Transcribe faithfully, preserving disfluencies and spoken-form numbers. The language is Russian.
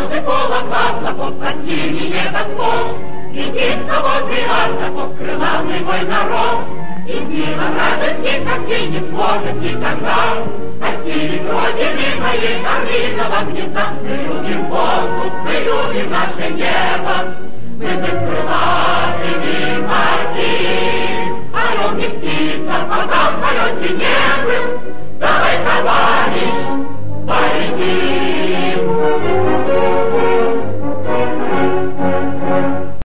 Однажды полон облаков под синим небосвод, летит свободный от крылатый мой народ. И сила радости, как день не сможет никогда осилить родины моей орлиного гнезда. Мы любим воздух, мы любим наше небо, мы бескрылатыми хотим. Орел не птица, пока в полете не был,